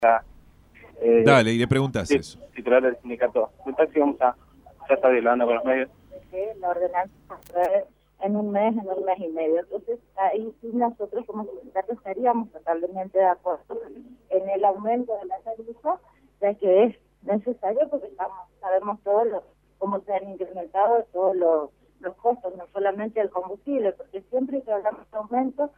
Dale, y le preguntas sí, eso. titular del sindicato de taxi, ya está hablando con los medios. Que la ordenanza se trae en un mes y medio. Entonces, ahí sí nosotros como sindicato estaríamos totalmente de acuerdo en el aumento de la tarifa, ya que es necesario porque sabemos cómo se han incrementado todos los costos, no solamente el combustible, porque siempre que hablamos de aumento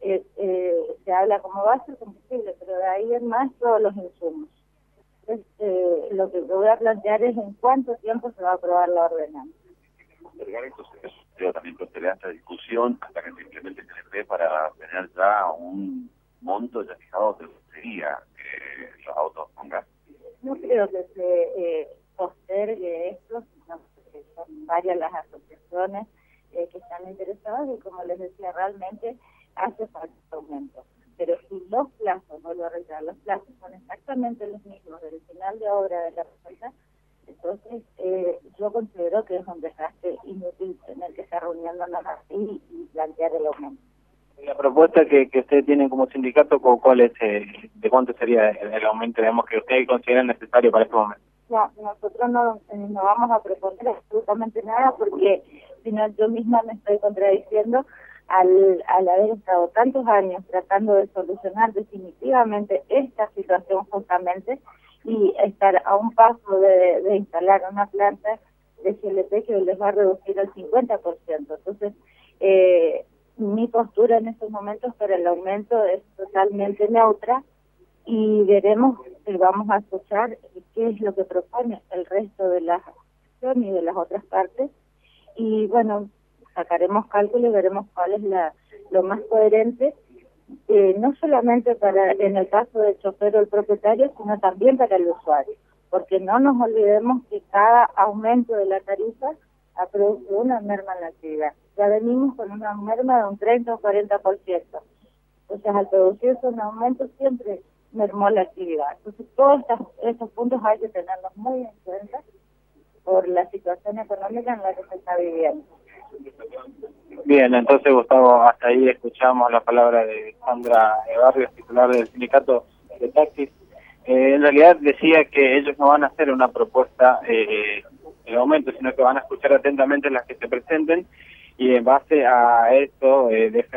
se habla cómo va a ser el combustible, pero de ahí en más todos los insumos. Entonces, lo que voy a plantear es en cuánto tiempo se va a aprobar la ordenanza. Entonces, yo también postergar esta discusión hasta que se implemente el TNP para tener ya un monto ya fijado de lo que sería los autos con gas. No creo que se postergue esto, sino que son varias las asociaciones que están interesadas y, como les decía, realmente hace falta aumento. Pero si los plazos, vuelvo a reiterar, los plazos son exactamente los mismos del final de obra de la planta, entonces yo considero que es un desgaste inútil tener que estar reuniéndonos así y plantear el aumento. La propuesta que ustedes tienen como sindicato, ¿cuál es? ¿De cuánto sería el aumento, digamos, que ustedes consideran necesario para este momento? No, nosotros no vamos a proponer absolutamente nada porque si no yo misma me estoy contradiciendo al haber estado tantos años tratando de solucionar definitivamente esta situación justamente y estar a un paso de instalar una planta de GLP que les va a reducir el 50%. Entonces, mi postura en estos momentos para el aumento es totalmente neutra y veremos, vamos a escuchar qué es lo que propone el resto de la asociación y de las otras partes y bueno, sacaremos cálculo y veremos cuál es lo más coherente, no solamente en el caso del chofer o el propietario, sino también para el usuario, porque no nos olvidemos que cada aumento de la tarifa ha producido una merma en la actividad. Ya venimos con una merma de un 30 o 40%. Entonces, al producirse un aumento siempre mermó la actividad. Entonces, todos estos puntos hay que tenerlos muy en cuenta por la situación económica en la que se está viviendo. Bien, entonces, Gustavo, hasta ahí escuchamos la palabra de Sandra Barrios, titular del sindicato de taxis. En realidad decía que ellos no van a hacer una propuesta de aumento, sino que van a escuchar atentamente las que se presenten y en base a esto